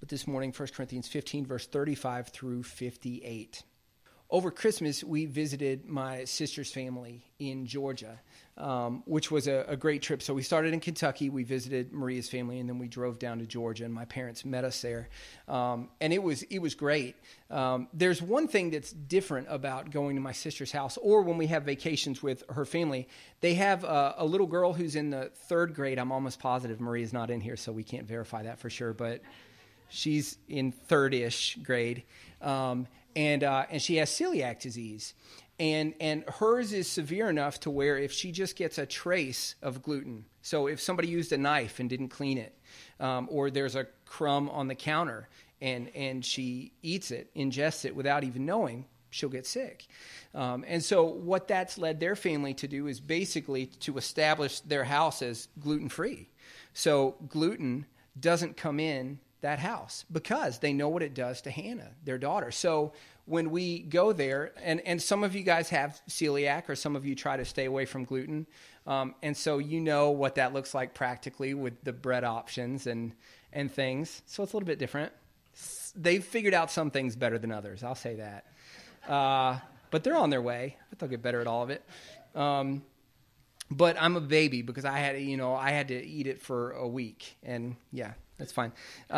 But this morning, 1 Corinthians 15, verse 35 through 58. Over Christmas, we visited my sister's family in Georgia, which was a great trip. So we started in Kentucky, we visited Maria's family, and then we drove down to Georgia, and my parents met us there. And it was great. There's one thing that's different about going to my sister's house, or when we have vacations with her family. They have a little girl who's in the third grade. I'm almost positive Maria's not in here, so we can't verify that for sure, but she's in third-ish grade. And she has celiac disease, and hers is severe enough to where if she just gets a trace of gluten, so if somebody used a knife and didn't clean it, or there's a crumb on the counter and she eats it, ingests it without even knowing, she'll get sick. And so what that's led their family to do is basically to establish their house as gluten-free. So gluten doesn't come in that house because they know what it does to Hannah, their daughter. So when we go there, and some of you guys have celiac, or some of you try to stay away from gluten, and so you know what that looks like practically with the bread options and things. So it's a little bit different. They've figured out some things better than others, I'll say that. But they're on their way. But they'll get better at all of it. But I'm a baby because I had to eat it for a week, and yeah. That's fine.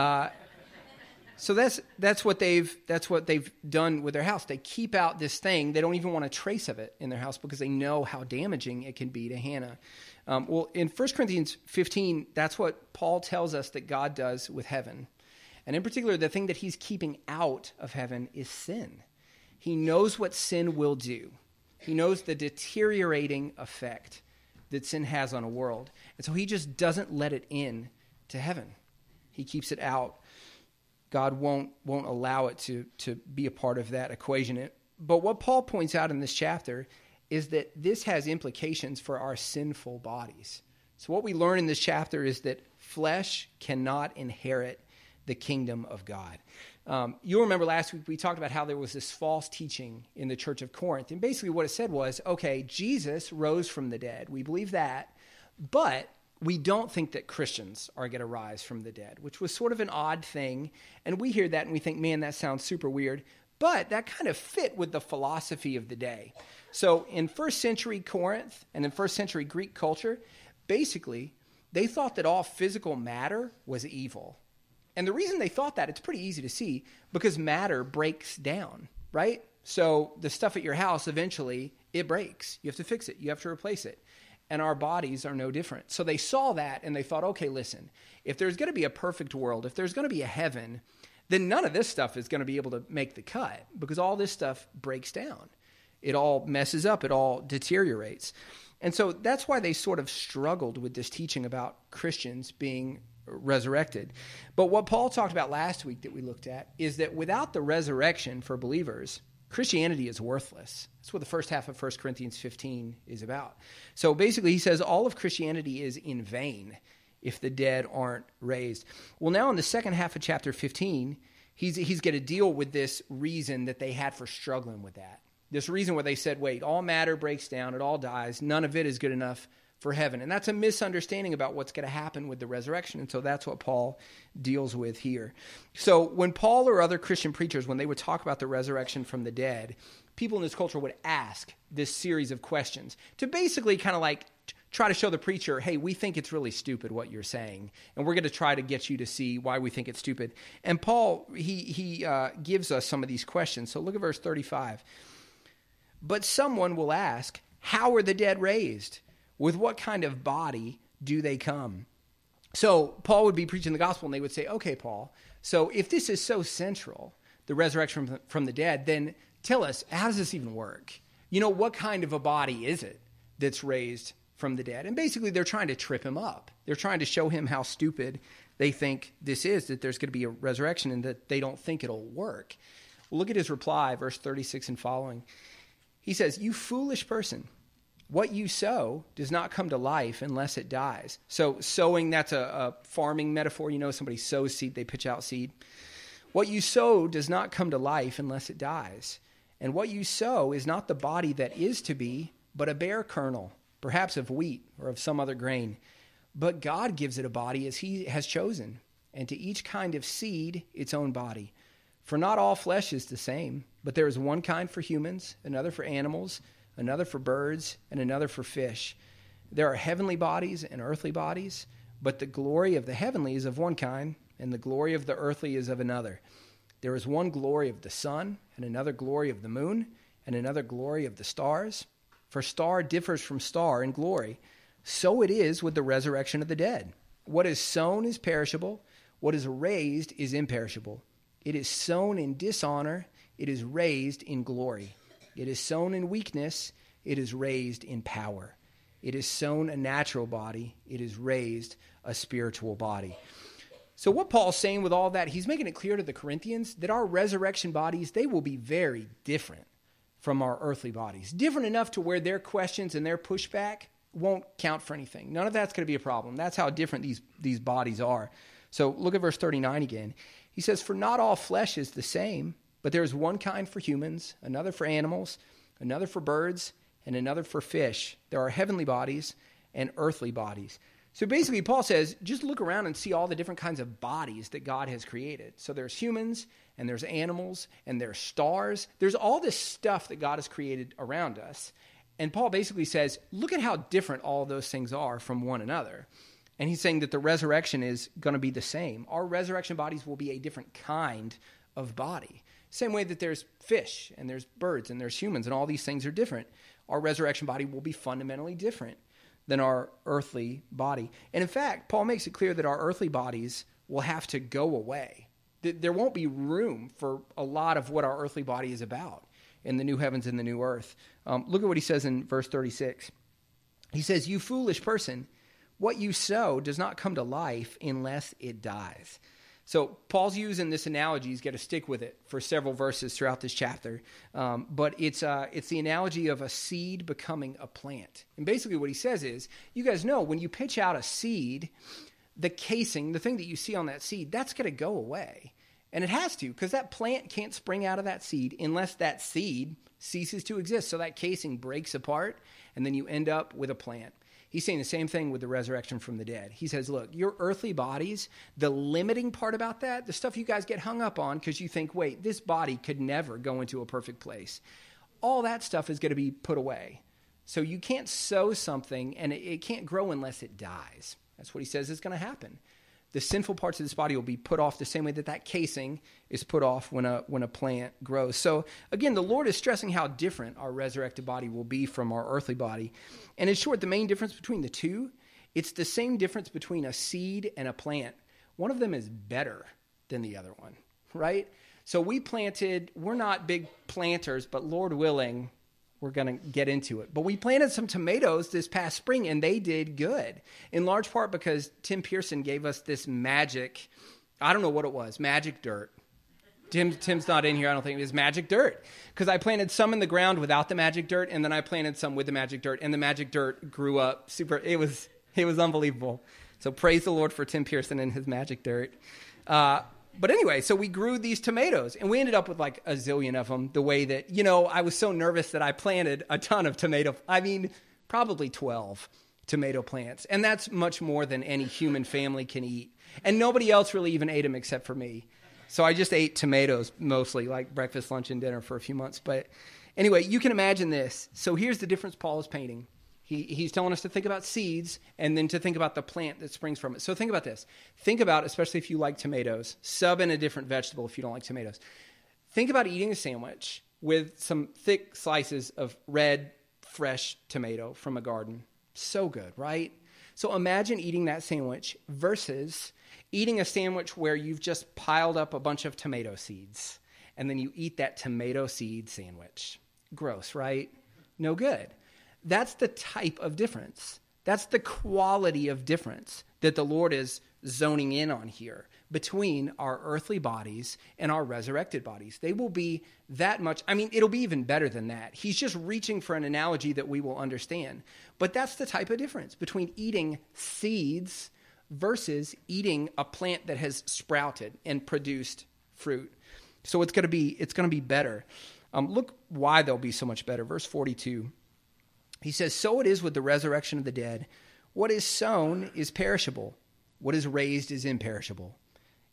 So that's what they've done with their house. They keep out this thing. They don't even want a trace of it in their house because they know how damaging it can be to Hannah. Well, in 1 Corinthians 15, that's what Paul tells us that God does with heaven. And in particular, the thing that he's keeping out of heaven is sin. He knows what sin will do. He knows the deteriorating effect that sin has on a world. And so he just doesn't let it in to heaven. He keeps it out. God won't allow it to be a part of that equation. But what Paul points out in this chapter is that this has implications for our sinful bodies. So what we learn in this chapter is that flesh cannot inherit the kingdom of God. You'll remember last week we talked about how there was this false teaching in the church of Corinth. And basically what it said was, okay, Jesus rose from the dead. We believe that, but we don't think that Christians are going to rise from the dead, which was sort of an odd thing. And we hear that and we think, man, that sounds super weird. But that kind of fit with the philosophy of the day. So in first century Corinth and in first century Greek culture, basically, they thought that all physical matter was evil. And the reason they thought that, it's pretty easy to see, because matter breaks down, right? So the stuff at your house, eventually, it breaks. You have to fix it. You have to replace it. And our bodies are no different. So they saw that and they thought, okay, listen, if there's going to be a perfect world, if there's going to be a heaven, then none of this stuff is going to be able to make the cut because all this stuff breaks down. It all messes up. It all deteriorates. And so that's why they sort of struggled with this teaching about Christians being resurrected. But what Paul talked about last week that we looked at is that without the resurrection for believers, Christianity is worthless. That's what the first half of 1 Corinthians 15 is about. So basically, he says all of Christianity is in vain if the dead aren't raised. Well, now in the second half of chapter 15, he's going to deal with this reason that they had for struggling with that. This reason where they said, wait, all matter breaks down, it all dies, none of it is good enough for heaven. And that's a misunderstanding about what's going to happen with the resurrection. And so that's what Paul deals with here. So when Paul or other Christian preachers, when they would talk about the resurrection from the dead, people in this culture would ask this series of questions to basically kind of like try to show the preacher, hey, we think it's really stupid what you're saying. And we're going to try to get you to see why we think it's stupid. And Paul, he gives us some of these questions. So look at verse 35. But someone will ask, how are the dead raised? With what kind of body do they come? So Paul would be preaching the gospel and they would say, okay, Paul, so if this is so central, the resurrection from the dead, then tell us, how does this even work? You know, what kind of a body is it that's raised from the dead? And basically they're trying to trip him up. They're trying to show him how stupid they think this is, that there's going to be a resurrection and that they don't think it'll work. Well, look at his reply, verse 36 and following. He says, you foolish person. What you sow does not come to life unless it dies. So sowing, that's a farming metaphor. You know, somebody sows seed, they pitch out seed. What you sow does not come to life unless it dies. And what you sow is not the body that is to be, but a bare kernel, perhaps of wheat or of some other grain. But God gives it a body as he has chosen. and to each kind of seed its own body. For not all flesh is the same, but there is one kind for humans, another for animals, another for birds, and another for fish. There are heavenly bodies and earthly bodies, but the glory of the heavenly is of one kind, and the glory of the earthly is of another. There is one glory of the sun, and another glory of the moon, and another glory of the stars. For star differs from star in glory. So it is with the resurrection of the dead. What is sown is perishable. What is raised is imperishable. It is sown in dishonor. It is raised in glory. It is sown in weakness. It is raised in power. It is sown a natural body. It is raised a spiritual body. So what Paul's saying with all that, he's making it clear to the Corinthians that our resurrection bodies, they will be very different from our earthly bodies. Different enough to where their questions and their pushback won't count for anything. None of that's going to be a problem. That's how different these bodies are. So look at verse 39 again. He says, for not all flesh is the same, but there is one kind for humans, another for animals, another for birds, and another for fish. There are heavenly bodies and earthly bodies. So basically, Paul says, just look around and see all the different kinds of bodies that God has created. So there's humans, and there's animals, and there's stars. There's all this stuff that God has created around us. And Paul basically says, look at how different all of those things are from one another. And he's saying that the resurrection is going to be the same. Our resurrection bodies will be a different kind of body. Same way that there's fish, and there's birds, and there's humans, and all these things are different. Our resurrection body will be fundamentally different than our earthly body. And in fact, Paul makes it clear that our earthly bodies will have to go away. There won't be room for a lot of what our earthly body is about in the new heavens and the new earth. Look at what he says in verse 36. He says, you foolish person, what you sow does not come to life unless it dies. So Paul's using this analogy. He's got to stick with it for several verses throughout this chapter. But it's the analogy of a seed becoming a plant. And basically what he says is, you guys know when you pitch out a seed, the casing, the thing that you see on that seed, that's going to go away. And it has to, because that plant can't spring out of that seed unless that seed ceases to exist. So that casing breaks apart, and then you end up with a plant. He's saying the same thing with the resurrection from the dead. He says, look, your earthly bodies, the limiting part about that, the stuff you guys get hung up on because you think, wait, this body could never go into a perfect place. All that stuff is going to be put away. So you can't sow something, and it can't grow unless it dies. That's what he says is going to happen. The sinful parts of this body will be put off the same way that casing is put off when a plant grows. So again, the Lord is stressing how different our resurrected body will be from our earthly body. And in short, the main difference between the two, it's the same difference between a seed and a plant. One of them is better than the other one, right? So we're not big planters, but Lord willing, we're going to get into it. But we planted some tomatoes this past spring, and they did good, in large part because Tim Pearson gave us this magic, I don't know what it was, magic dirt. Tim's not in here, I don't think. It was magic dirt. Because I planted some in the ground without the magic dirt, and then I planted some with the magic dirt, and the magic dirt grew up super. It was unbelievable. So praise the Lord for Tim Pearson and his magic dirt. But anyway, so we grew these tomatoes, and we ended up with like a zillion of them, the way that, I was so nervous that I planted a ton of probably 12 tomato plants. And that's much more than any human family can eat. And nobody else really even ate them except for me. So I just ate tomatoes mostly, like breakfast, lunch, and dinner for a few months. But anyway, you can imagine this. So here's the difference Paul is painting. He's telling us to think about seeds and then to think about the plant that springs from it. So think about this. Think about, especially if you like tomatoes, sub in a different vegetable if you don't like tomatoes. Think about eating a sandwich with some thick slices of red, fresh tomato from a garden. So good, right? So imagine eating that sandwich versus eating a sandwich where you've just piled up a bunch of tomato seeds and then you eat that tomato seed sandwich. Gross, right? No good. That's the type of difference. That's the quality of difference that the Lord is zoning in on here between our earthly bodies and our resurrected bodies. They will be that much. It'll be even better than that. He's just reaching for an analogy that we will understand. But that's the type of difference between eating seeds versus eating a plant that has sprouted and produced fruit. So it's going to be better. Look why they'll be so much better. Verse 42. He says, so it is with the resurrection of the dead. What is sown is perishable. What is raised is imperishable.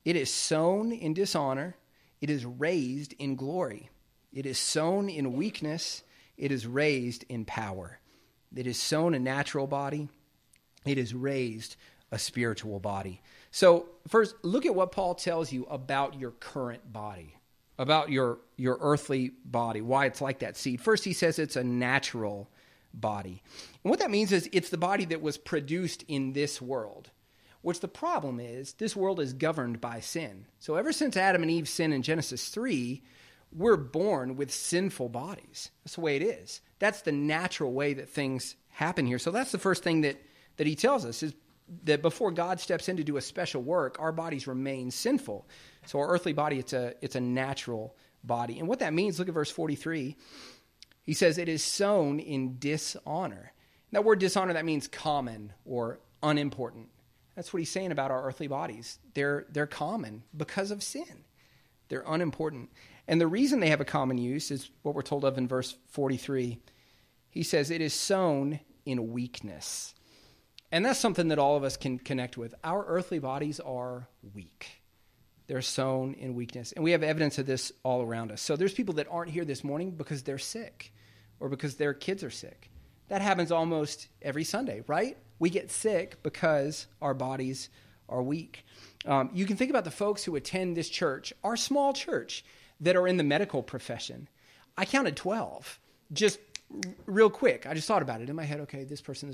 It is sown in dishonor. It is raised in glory. It is sown in weakness. It is raised in power. It is sown a natural body. It is raised a spiritual body. So first, look at what Paul tells you about your current body, about your earthly body, why it's like that seed. First, he says it's a natural body. And what that means is it's the body that was produced in this world, which the problem is this world is governed by sin. So ever since Adam and Eve sinned in Genesis 3, we're born with sinful bodies. That's the way it is. That's the natural way that things happen here. So that's the first thing that he tells us is that before God steps in to do a special work, our bodies remain sinful. So our earthly body, it's a natural body. And what that means, look at verse 43. He says, it is sown in dishonor. That word dishonor, that means common or unimportant. That's what he's saying about our earthly bodies. They're common because of sin. They're unimportant. And the reason they have a common use is what we're told of in verse 43. He says, it is sown in weakness. And that's something that all of us can connect with. Our earthly bodies are weak. They're sown in weakness. And we have evidence of this all around us. So there's people that aren't here this morning because they're sick or because their kids are sick. That happens almost every Sunday, right? We get sick because our bodies are weak. You can think about the folks who attend this church, our small church, that are in the medical profession. I counted 12, just real quick. I just thought about it in my head. Okay, this person,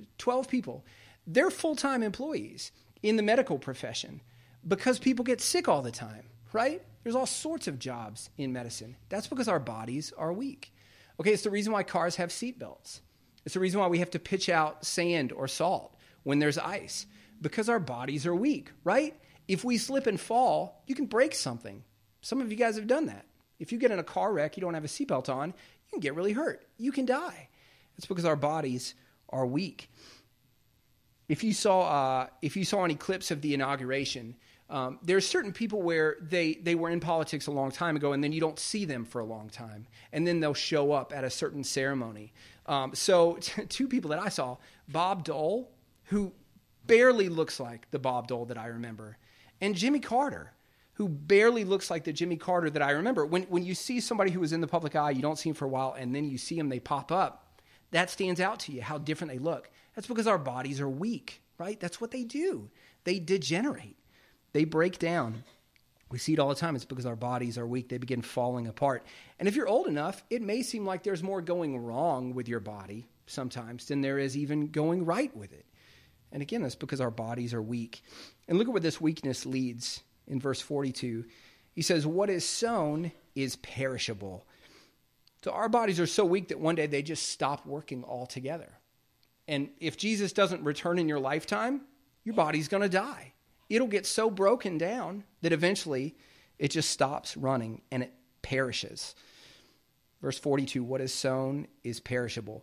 12 people. They're full-time employees in the medical profession because people get sick all the time, right? There's all sorts of jobs in medicine. That's because our bodies are weak. Okay, it's the reason why cars have seat belts. It's the reason why we have to pitch out sand or salt when there's ice, because our bodies are weak, right? If we slip and fall, you can break something. Some of you guys have done that. If you get in a car wreck, you don't have a seatbelt on, you can get really hurt. You can die. It's because our bodies are weak. If you saw any clips of the inauguration, there's certain people where they were in politics a long time ago, and then you don't see them for a long time, and then they'll show up at a certain ceremony. So two people that I saw, Bob Dole, who barely looks like the Bob Dole that I remember, and Jimmy Carter, who barely looks like the Jimmy Carter that I remember. When you see somebody who is in the public eye, you don't see them for a while, and then you see them, they pop up, that stands out to you, how different they look. That's because our bodies are weak, right? That's what they do. They degenerate. They break down. We see it all the time. It's because our bodies are weak. They begin falling apart. And if you're old enough, it may seem like there's more going wrong with your body sometimes than there is even going right with it. And again, that's because our bodies are weak. And look at where this weakness leads in verse 42. He says, what is sown is perishable. So our bodies are so weak that one day they just stop working altogether. And if Jesus doesn't return in your lifetime, your body's going to die. It'll get so broken down that eventually it just stops running and it perishes. Verse 42, what is sown is perishable.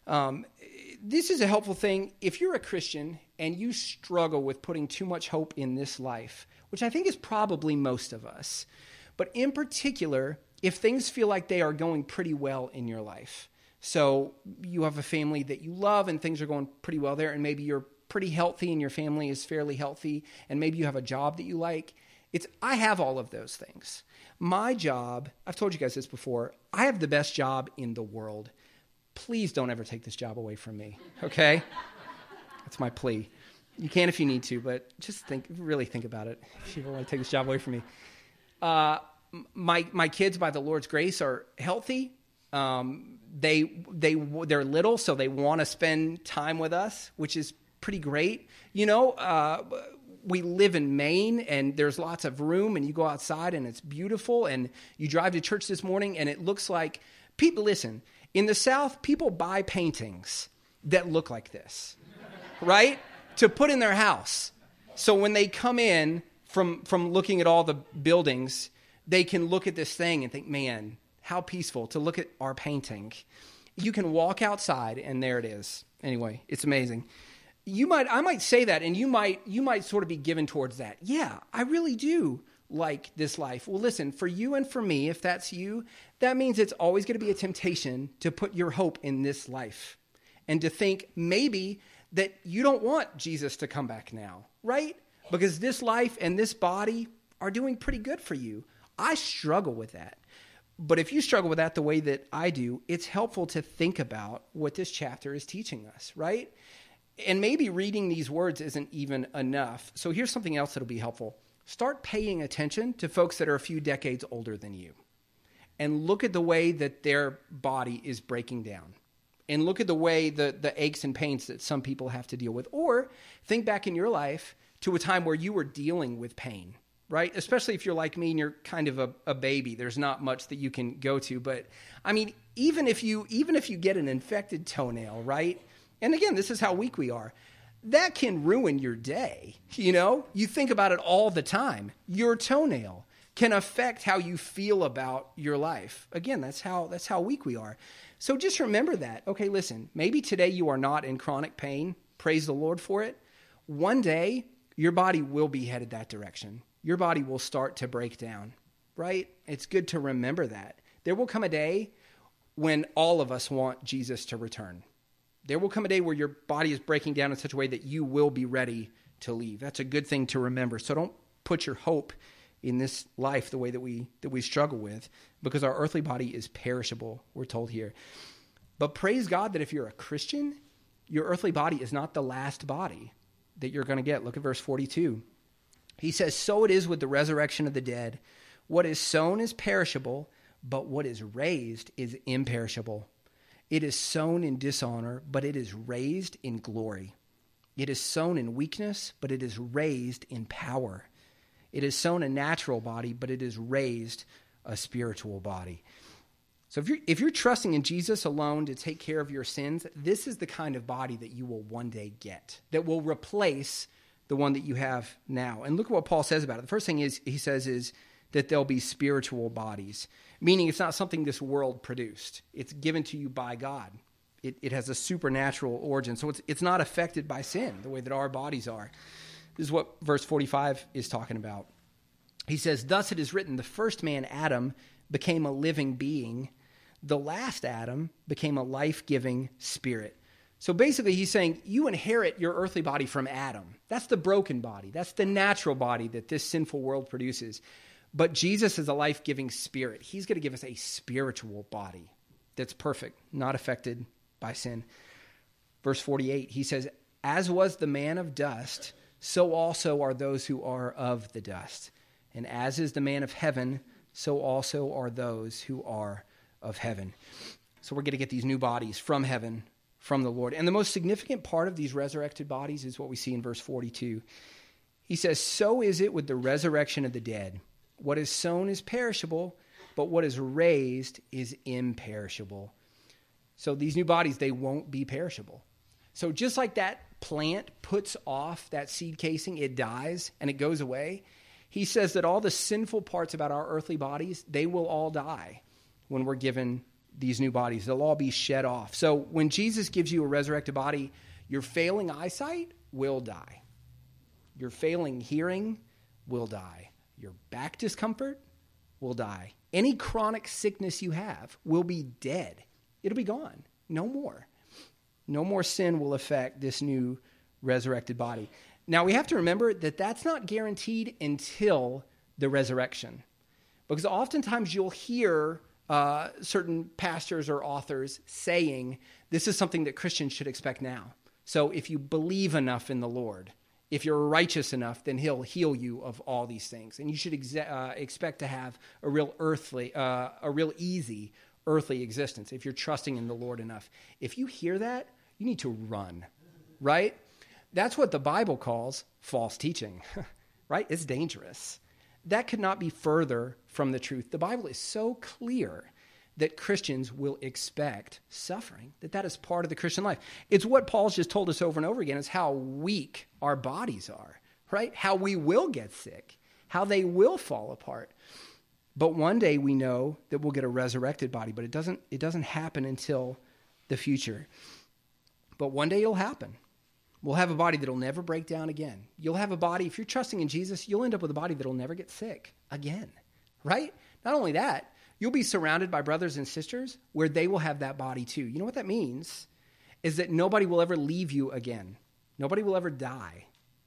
This is a helpful thing. If you're a Christian and you struggle with putting too much hope in this life, which I think is probably most of us, but in particular, if things feel like they are going pretty well in your life, so you have a family that you love and things are going pretty well there, and maybe you're pretty healthy and your family is fairly healthy, and maybe you have a job that you like. I have all of those things. My job, I've told you guys this before, I have the best job in the world. Please don't ever take this job away from me, okay? That's my plea. You can if you need to, but just really think about it. If you don't want to take this job away from me. My kids, by the Lord's grace, are healthy. They're little, so they want to spend time with us, which is pretty great. We live in Maine, and there's lots of room, and you go outside, and it's beautiful, and you drive to church this morning, and it looks like people. Listen, in the South, people buy paintings that look like this, right? To put in their house. So when they come in from looking at all the buildings, they can look at this thing and think, man, how peaceful to look at our painting. You can walk outside and there it is. Anyway, it's amazing. I might say that, and you might sort of be given towards that. Yeah, I really do like this life. Well, listen, for you and for me, if that's you, that means it's always going to be a temptation to put your hope in this life and to think maybe that you don't want Jesus to come back now, right? because this life and this body are doing pretty good for you. I struggle with that. But if you struggle with that the way that I do, it's helpful to think about what this chapter is teaching us, right? And maybe reading these words isn't even enough. So here's something else that'll be helpful. Start paying attention to folks that are a few decades older than you. And look at the way that their body is breaking down. And look at the way the aches and pains that some people have to deal with. Or think back in your life to a time where you were dealing with pain, right? Especially if you're like me and you're kind of a baby. There's not much that you can go to. But I mean, even if you get an infected toenail, right? And again, this is how weak we are. That can ruin your day. You know, you think about it all the time. Your toenail can affect how you feel about your life. Again, that's how weak we are. So just remember that. Okay, listen, maybe today you are not in chronic pain. Praise the Lord for it. One day, your body will be headed that direction. Your body will start to break down, right? It's good to remember that. There will come a day when all of us want Jesus to return. There will come a day where your body is breaking down in such a way that you will be ready to leave. That's a good thing to remember. So don't put your hope in this life the way that we struggle with, because our earthly body is perishable, we're told here. But praise God that if you're a Christian, your earthly body is not the last body that you're going to get. Look at verse 42. He says, "So it is with the resurrection of the dead. What is sown is perishable, but what is raised is imperishable. It is sown in dishonor, but it is raised in glory. It is sown in weakness, but it is raised in power. It is sown a natural body, but it is raised a spiritual body." So if you're trusting in Jesus alone to take care of your sins, this is the kind of body that you will one day get, that will replace the one that you have now. And look at what Paul says about it. The first thing he says is that there'll be spiritual bodies, meaning it's not something this world produced. It's given to you by God. It has a supernatural origin. So it's not affected by sin the way that our bodies are. This is what verse 45 is talking about. He says, "Thus it is written, the first man, Adam, became a living being. The last Adam became a life-giving spirit." So basically he's saying you inherit your earthly body from Adam. That's the broken body. That's the natural body that this sinful world produces. But Jesus is a life-giving spirit. He's going to give us a spiritual body that's perfect, not affected by sin. Verse 48, he says, "As was the man of dust, so also are those who are of the dust. And as is the man of heaven, so also are those who are of heaven." So we're going to get these new bodies from heaven, from the Lord. And the most significant part of these resurrected bodies is what we see in verse 42. He says, "So is it with the resurrection of the dead. What is sown is perishable, but what is raised is imperishable." So these new bodies, they won't be perishable. So just like that plant puts off that seed casing, it dies and it goes away. He says that all the sinful parts about our earthly bodies, they will all die when we're given these new bodies. They'll all be shed off. So when Jesus gives you a resurrected body, your failing eyesight will die. Your failing hearing will die. Your back discomfort will die. Any chronic sickness you have will be dead. It'll be gone. No more. No more sin will affect this new resurrected body. Now, we have to remember that that's not guaranteed until the resurrection. Because oftentimes you'll hear certain pastors or authors saying, this is something that Christians should expect now. So if you believe enough in the Lord, if you're righteous enough, then he'll heal you of all these things. And you should expect to have a real easy earthly existence if you're trusting in the Lord enough. If you hear that, you need to run, right? That's what the Bible calls false teaching, right? It's dangerous. That could not be further from the truth. The Bible is so clear that Christians will expect suffering, that is part of the Christian life. It's what Paul's just told us over and over again, is how weak our bodies are, right? How we will get sick, how they will fall apart. But one day we know that we'll get a resurrected body, but it doesn't happen until the future. But one day it'll happen. We'll have a body that'll never break down again. You'll have a body, if you're trusting in Jesus, you'll end up with a body that'll never get sick again, right? Not only that, you'll be surrounded by brothers and sisters where they will have that body too. You know what that means? Is that nobody will ever leave you again. Nobody will ever die.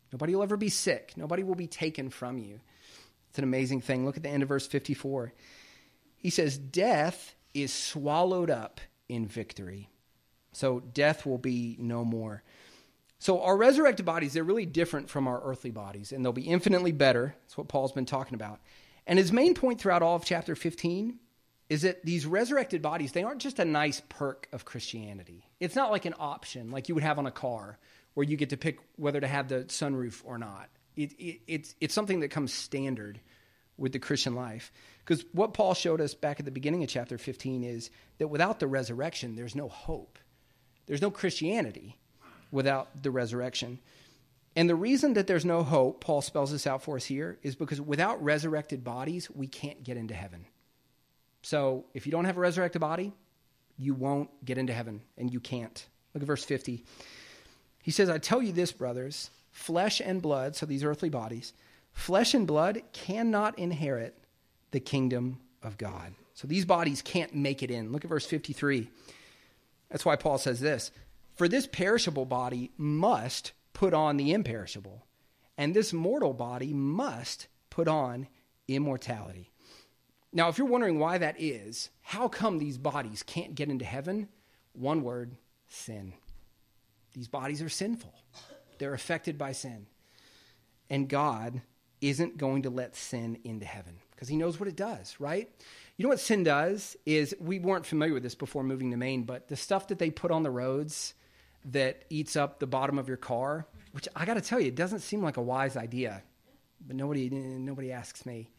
Nobody will ever be sick. Nobody will be taken from you. It's an amazing thing. Look at the end of verse 54. He says, death is swallowed up in victory. So death will be no more. So our resurrected bodies, they're really different from our earthly bodies, and they'll be infinitely better. That's what Paul's been talking about. And his main point throughout all of chapter 15 is that these resurrected bodies, they aren't just a nice perk of Christianity. It's not like an option like you would have on a car where you get to pick whether to have the sunroof or not. It's something that comes standard with the Christian life. Because what Paul showed us back at the beginning of chapter 15 is that without the resurrection, there's no hope. There's no Christianity without the resurrection. And the reason that there's no hope, Paul spells this out for us here, is because without resurrected bodies, we can't get into heaven. So if you don't have a resurrected body, you won't get into heaven, and you can't. Look at verse 50. He says, I tell you this, brothers, flesh and blood, so these earthly bodies, flesh and blood cannot inherit the kingdom of God. So these bodies can't make it in. Look at verse 53. That's why Paul says this. For this perishable body must put on the imperishable, and this mortal body must put on immortality. Now, if you're wondering why that is, how come these bodies can't get into heaven? One word, sin. These bodies are sinful. They're affected by sin. And God isn't going to let sin into heaven because he knows what it does, right? You know what sin does is, we weren't familiar with this before moving to Maine, but the stuff that they put on the roads that eats up the bottom of your car, which I got to tell you, it doesn't seem like a wise idea, but nobody asks me.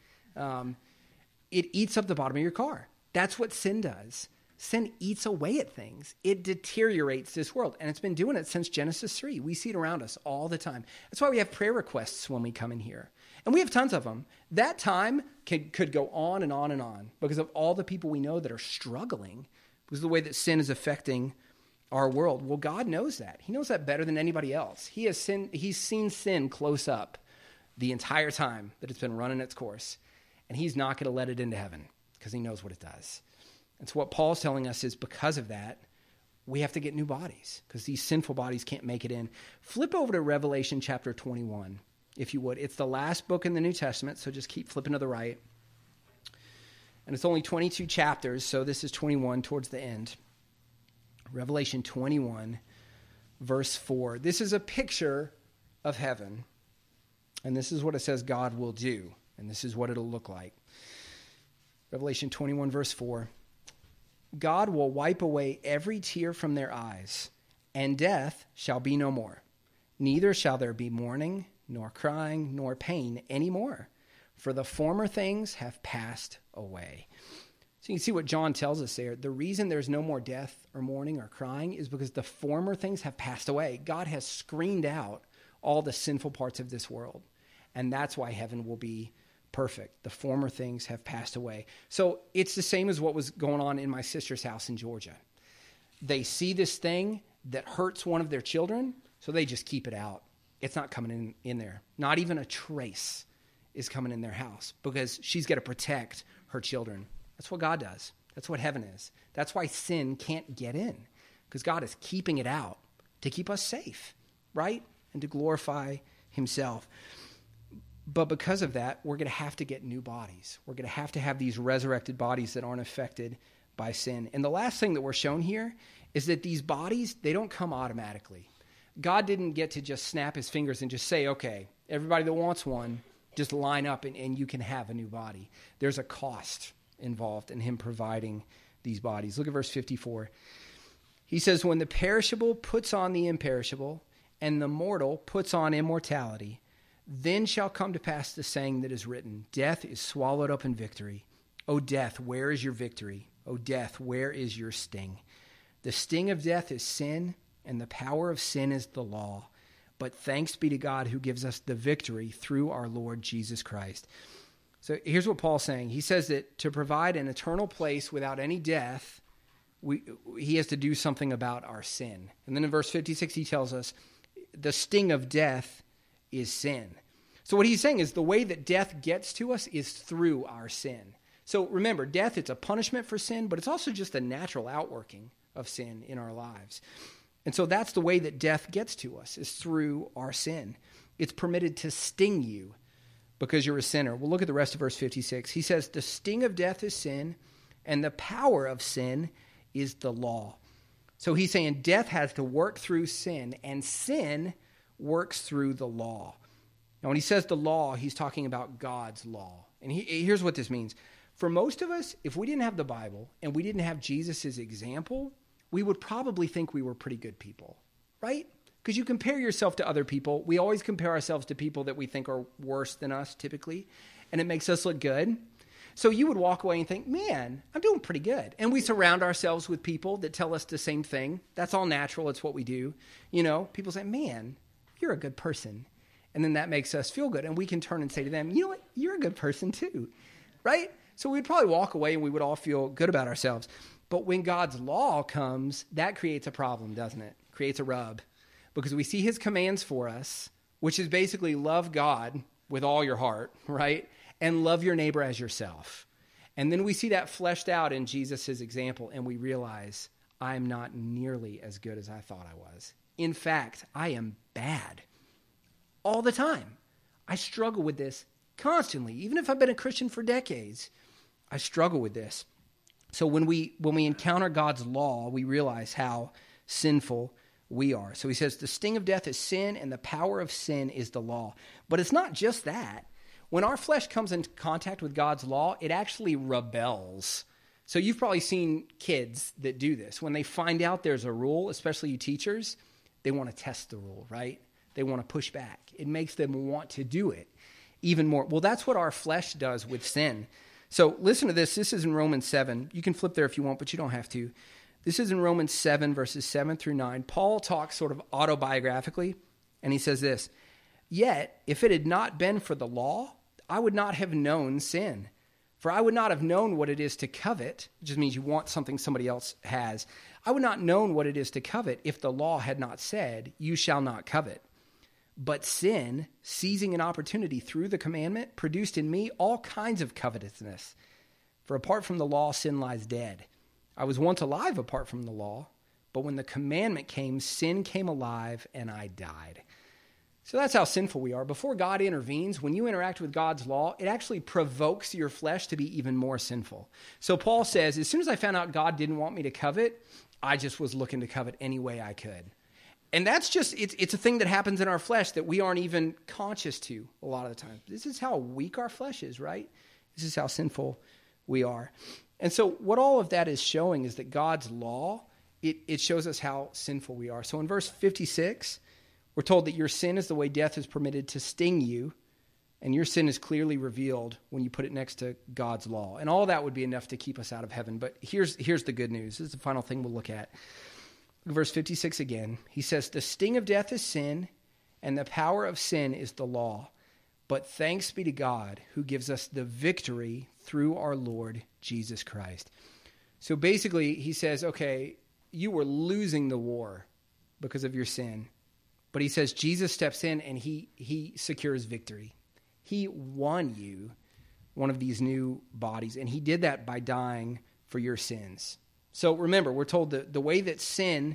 It eats up the bottom of your car. That's what sin does. Sin eats away at things. It deteriorates this world, and it's been doing it since Genesis 3. We see it around us all the time. That's why we have prayer requests when we come in here, and we have tons of them. That time could go on and on and on because of all the people we know that are struggling because of the way that sin is affecting our world. Well, God knows that. He knows that better than anybody else. He's seen sin close up the entire time that it's been running its course, and he's not going to let it into heaven because he knows what it does. And so what Paul's telling us is because of that, we have to get new bodies because these sinful bodies can't make it in. Flip over to Revelation chapter 21, if you would. It's the last book in the New Testament, so just keep flipping to the right. And it's only 22 chapters, so this is 21 towards the end. Revelation 21, verse 4. This is a picture of heaven, and this is what it says God will do, and this is what it'll look like. Revelation 21, verse 4. God will wipe away every tear from their eyes, and death shall be no more. Neither shall there be mourning, nor crying, nor pain any more, for the former things have passed away. So you can see what John tells us there. The reason there's no more death or mourning or crying is because the former things have passed away. God has screened out all the sinful parts of this world, and that's why heaven will be perfect. The former things have passed away. So it's the same as what was going on in my sister's house in Georgia. They see this thing that hurts one of their children, so they just keep it out. It's not coming in there. Not even a trace is coming in their house because she's got to protect her children. That's what God does. That's what heaven is. That's why sin can't get in because God is keeping it out to keep us safe, right? And to glorify himself. But because of that, we're going to have to get new bodies. We're going to have these resurrected bodies that aren't affected by sin. And the last thing that we're shown here is that these bodies, they don't come automatically. God didn't get to just snap his fingers and just say, okay, everybody that wants one, just line up and you can have a new body. There's a cost involved in him providing these bodies. Look at verse 54. He says, when the perishable puts on the imperishable and the mortal puts on immortality, then shall come to pass the saying that is written, death is swallowed up in victory. O death, where is your victory? O death, where is your sting? The sting of death is sin, and the power of sin is the law. But thanks be to God who gives us the victory through our Lord Jesus Christ. So here's what Paul's saying. He says that to provide an eternal place without any death, he has to do something about our sin. And then in verse 56, he tells us the sting of death is sin. So what he's saying is the way that death gets to us is through our sin. So remember, death, it's a punishment for sin, but it's also just a natural outworking of sin in our lives. And so that's the way that death gets to us, is through our sin. It's permitted to sting you because you're a sinner. Well, look at the rest of verse 56. He says, the sting of death is sin, and the power of sin is the law. So he's saying death has to work through sin, and sin works through the law. Now, when he says the law, he's talking about God's law. And here's what this means. For most of us, if we didn't have the Bible and we didn't have Jesus' example, we would probably think we were pretty good people, right? Because you compare yourself to other people. We always compare ourselves to people that we think are worse than us, typically, and it makes us look good. So you would walk away and think, man, I'm doing pretty good. And we surround ourselves with people that tell us the same thing. That's all natural. It's what we do. You know, people say, man, you're a good person. And then that makes us feel good. And we can turn and say to them, you know what? You're a good person too, right? So we'd probably walk away and we would all feel good about ourselves. But when God's law comes, that creates a problem, doesn't it? Creates a rub. Because we see his commands for us, which is basically love God with all your heart, right? And love your neighbor as yourself. And then we see that fleshed out in Jesus' example, and we realize I'm not nearly as good as I thought I was. In fact, I am bad all the time. I struggle with this constantly. Even if I've been a Christian for decades, I struggle with this. So when we encounter God's law, we realize how sinful we are. So he says the sting of death is sin, and the power of sin is the law. But it's not just that. When our flesh comes into contact with God's law, it actually rebels. So you've probably seen kids that do this. When they find out there's a rule, especially you teachers, they want to test the rule, right? They want to push back. It makes them want to do it even more. Well, that's what our flesh does with sin. So listen to this. This is in Romans 7. You can flip there if you want, but you don't have to. This is in Romans 7, verses 7 through 9. Paul talks sort of autobiographically, and he says this, "Yet, if it had not been for the law, I would not have known sin. For I would not have known what it is to covet," which just means you want something somebody else has. "I would not have known what it is to covet if the law had not said, 'You shall not covet.' But sin, seizing an opportunity through the commandment, produced in me all kinds of covetousness. For apart from the law, sin lies dead. I was once alive apart from the law, but when the commandment came, sin came alive and I died." So that's how sinful we are. Before God intervenes, when you interact with God's law, it actually provokes your flesh to be even more sinful. So Paul says, as soon as I found out God didn't want me to covet, I just was looking to covet any way I could. And that's just, it's a thing that happens in our flesh that we aren't even conscious to a lot of the time. This is how weak our flesh is, right? This is how sinful we are. And so what all of that is showing is that God's law, it shows us how sinful we are. So in verse 56, we're told that your sin is the way death is permitted to sting you, and your sin is clearly revealed when you put it next to God's law. And all that would be enough to keep us out of heaven. But here's the good news. This is the final thing we'll look at. Verse 56 again, he says, "The sting of death is sin, and the power of sin is the law. But thanks be to God who gives us the victory through our Lord Jesus Christ." So basically, he says, okay, you were losing the war because of your sin. But he says Jesus steps in and he secures victory. He won you one of these new bodies, and he did that by dying for your sins. So remember, we're told that the way that sin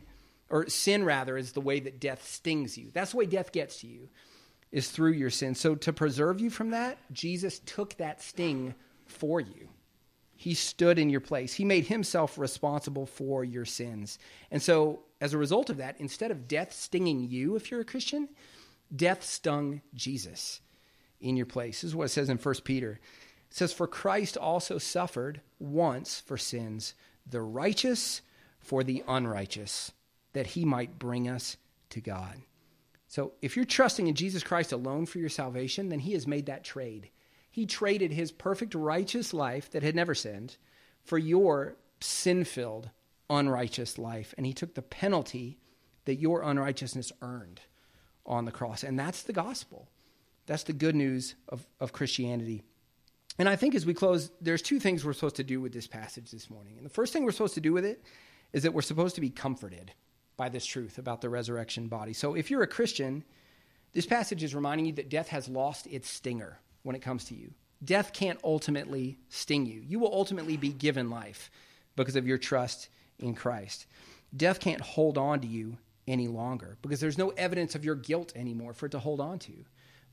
is the way that death stings you. That's the way death gets to you, is through your sin. So to preserve you from that, Jesus took that sting for you. He stood in your place. He made himself responsible for your sins. And so as a result of that, instead of death stinging you, if you're a Christian, death stung Jesus in your place. This is what it says in 1 Peter. It says, "For Christ also suffered once for sins, the righteous for the unrighteous, that he might bring us to God." So if you're trusting in Jesus Christ alone for your salvation, then he has made that trade. He traded his perfect righteous life that had never sinned for your sin-filled, unrighteous life. And he took the penalty that your unrighteousness earned on the cross. And that's the gospel. That's the good news of Christianity. And I think as we close, there's two things we're supposed to do with this passage this morning. And the first thing we're supposed to do with it is that we're supposed to be comforted by this truth about the resurrection body. So if you're a Christian, this passage is reminding you that death has lost its stinger when it comes to you. Death can't ultimately sting you. You will ultimately be given life because of your trust in Christ. Death can't hold on to you any longer because there's no evidence of your guilt anymore for it to hold on to.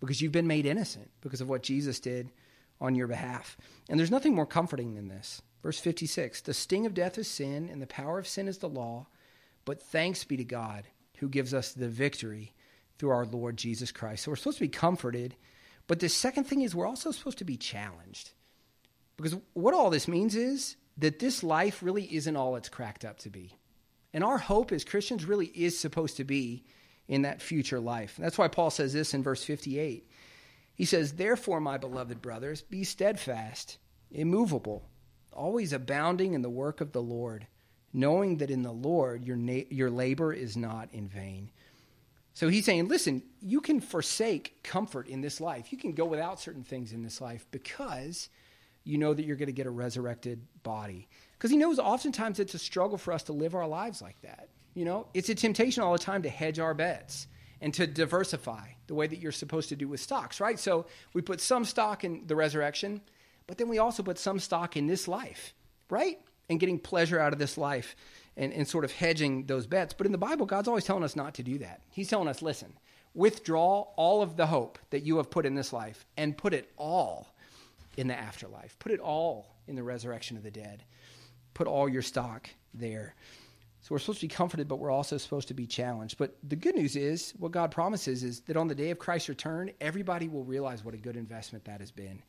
because you've been made innocent because of what Jesus did on your behalf. And there's nothing more comforting than this. Verse 56, the sting of death is sin, and the power of sin is the law. But thanks be to God who gives us the victory through our Lord Jesus Christ. So we're supposed to be comforted. But the second thing is we're also supposed to be challenged. Because what all this means is that this life really isn't all it's cracked up to be. And our hope as Christians really is supposed to be in that future life. And that's why Paul says this in verse 58. He says, therefore, my beloved brothers, be steadfast, immovable, always abounding in the work of the Lord, knowing that in the Lord your labor is not in vain. So he's saying, listen, you can forsake comfort in this life. You can go without certain things in this life because you know that you're going to get a resurrected body. Because he knows oftentimes it's a struggle for us to live our lives like that. You know, it's a temptation all the time to hedge our bets and to diversify the way that you're supposed to do with stocks, right? So we put some stock in the resurrection, but then we also put some stock in this life, right? And getting pleasure out of this life and sort of hedging those bets. But in the Bible, God's always telling us not to do that. He's telling us, listen, withdraw all of the hope that you have put in this life and put it all in the afterlife. Put it all in the resurrection of the dead. Put all your stock there. So we're supposed to be comforted, but we're also supposed to be challenged. But the good news is, what God promises is that on the day of Christ's return, everybody will realize what a good investment that has been.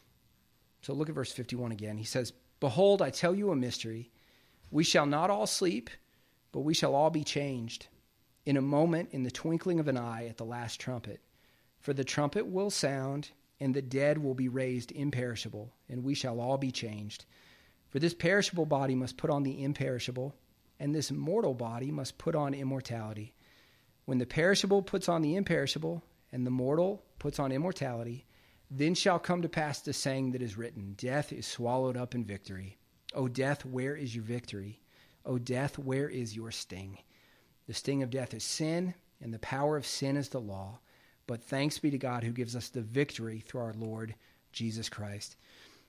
So look at verse 51 again. He says, behold, I tell you a mystery. We shall not all sleep, but we shall all be changed in a moment, in the twinkling of an eye, at the last trumpet. For the trumpet will sound, and the dead will be raised imperishable, and we shall all be changed. For this perishable body must put on the imperishable, and this mortal body must put on immortality. When the perishable puts on the imperishable, and the mortal puts on immortality, then shall come to pass the saying that is written, death is swallowed up in victory. O death, where is your victory? O death, where is your sting? The sting of death is sin, and the power of sin is the law. But thanks be to God who gives us the victory through our Lord Jesus Christ.